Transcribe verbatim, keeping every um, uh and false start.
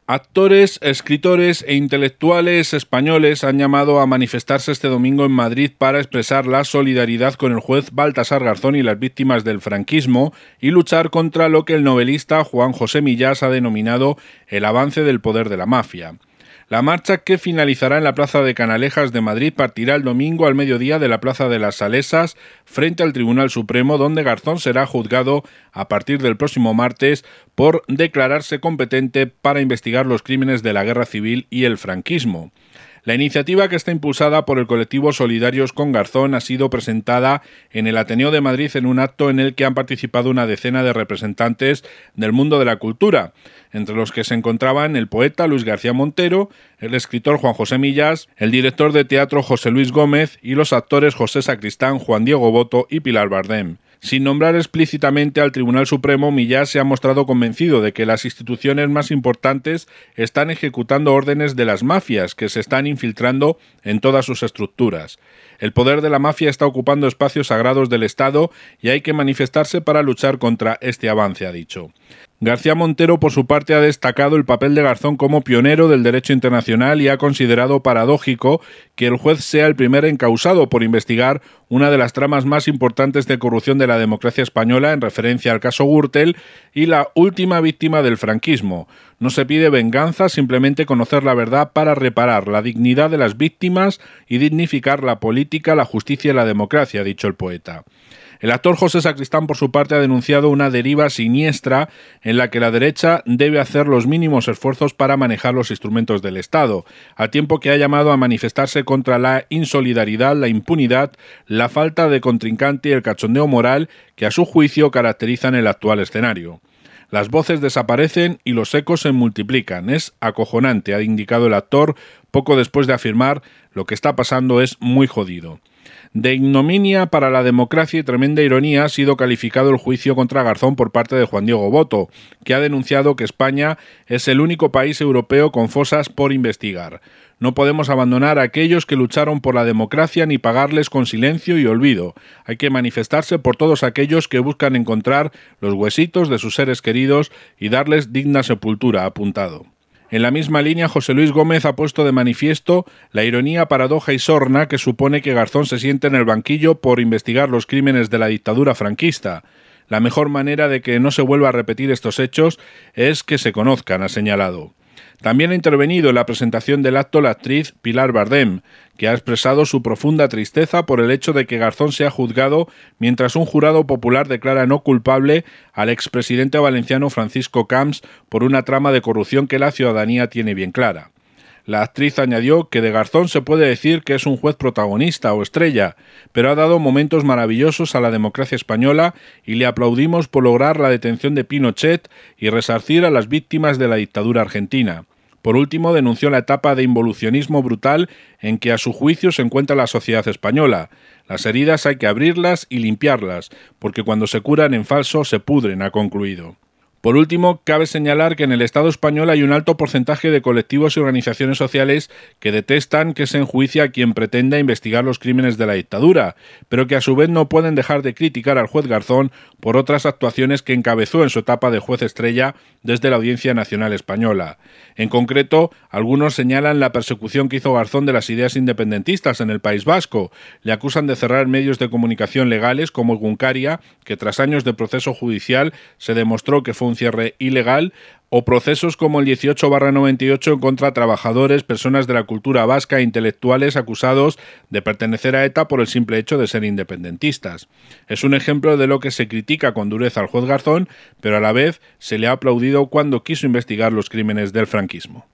Actores, escritores e intelectuales españoles han llamado a manifestarse este domingo en Madrid para expresar la solidaridad con el juez Baltasar Garzón y las víctimas del franquismo y luchar contra lo que el novelista Juan José Millás ha denominado el avance del poder de la mafia. La marcha, que finalizará en la Plaza de Canalejas de Madrid, partirá el domingo al mediodía de la Plaza de las Salesas frente al Tribunal Supremo, donde Garzón será juzgado a partir del próximo martes por declararse competente para investigar los crímenes de la Guerra Civil y el franquismo. La iniciativa, que está impulsada por el colectivo Solidarios con Garzón, ha sido presentada en el Ateneo de Madrid en un acto en el que han participado una decena de representantes del mundo de la cultura, entre los que se encontraban el poeta Luis García Montero, el escritor Juan José Millás, el director de teatro José Luis Gómez y los actores José Sacristán, Juan Diego Boto y Pilar Bardem. Sin nombrar explícitamente al Tribunal Supremo, Millás se ha mostrado convencido de que las instituciones más importantes están ejecutando órdenes de las mafias que se están infiltrando en todas sus estructuras. El poder de la mafia está ocupando espacios sagrados del Estado y hay que manifestarse para luchar contra este avance, ha dicho. García Montero, por su parte, ha destacado el papel de Garzón como pionero del derecho internacional y ha considerado paradójico que el juez sea el primer encausado por investigar una de las tramas más importantes de corrupción de la democracia española, en referencia al caso Gürtel, y la última víctima del franquismo. No se pide venganza, simplemente conocer la verdad para reparar la dignidad de las víctimas y dignificar la política, la justicia y la democracia, ha dicho el poeta. El actor José Sacristán, por su parte, ha denunciado una deriva siniestra en la que la derecha debe hacer los mínimos esfuerzos para manejar los instrumentos del Estado, al tiempo que ha llamado a manifestarse contra la insolidaridad, la impunidad, la falta de contrincante y el cachondeo moral que, a su juicio, caracterizan el actual escenario. Las voces desaparecen y los ecos se multiplican. Es acojonante, ha indicado el actor poco después de afirmar: lo que está pasando es muy jodido. De ignominia para la democracia y tremenda ironía ha sido calificado el juicio contra Garzón por parte de Juan Diego Boto, que ha denunciado que España es el único país europeo con fosas por investigar. No podemos abandonar a aquellos que lucharon por la democracia ni pagarles con silencio y olvido. Hay que manifestarse por todos aquellos que buscan encontrar los huesitos de sus seres queridos y darles digna sepultura, ha apuntado. En la misma línea, José Luis Gómez ha puesto de manifiesto la ironía, paradoja y sorna que supone que Garzón se siente en el banquillo por investigar los crímenes de la dictadura franquista. La mejor manera de que no se vuelva a repetir estos hechos es que se conozcan, ha señalado. También ha intervenido en la presentación del acto la actriz Pilar Bardem, que ha expresado su profunda tristeza por el hecho de que Garzón sea juzgado mientras un jurado popular declara no culpable al expresidente valenciano Francisco Camps por una trama de corrupción que la ciudadanía tiene bien clara. La actriz añadió que de Garzón se puede decir que es un juez protagonista o estrella, pero ha dado momentos maravillosos a la democracia española y le aplaudimos por lograr la detención de Pinochet y resarcir a las víctimas de la dictadura argentina. Por último, denunció la etapa de involucionismo brutal en que a su juicio se encuentra la sociedad española. Las heridas hay que abrirlas y limpiarlas, porque cuando se curan en falso se pudren, ha concluido. Por último, cabe señalar que en el Estado español hay un alto porcentaje de colectivos y organizaciones sociales que detestan que se enjuicie a quien pretenda investigar los crímenes de la dictadura, pero que a su vez no pueden dejar de criticar al juez Garzón por otras actuaciones que encabezó en su etapa de juez estrella desde la Audiencia Nacional Española. En concreto, algunos señalan la persecución que hizo Garzón de las ideas independentistas en el País Vasco. Le acusan de cerrar medios de comunicación legales como Egunkaria, que tras años de proceso judicial se demostró que fue un cierre ilegal, o procesos como el dieciocho barra noventa y ocho contra trabajadores, personas de la cultura vasca e intelectuales acusados de pertenecer a ETA por el simple hecho de ser independentistas. Es un ejemplo de lo que se critica con dureza al juez Garzón, pero a la vez se le ha aplaudido cuando quiso investigar los crímenes del franquismo.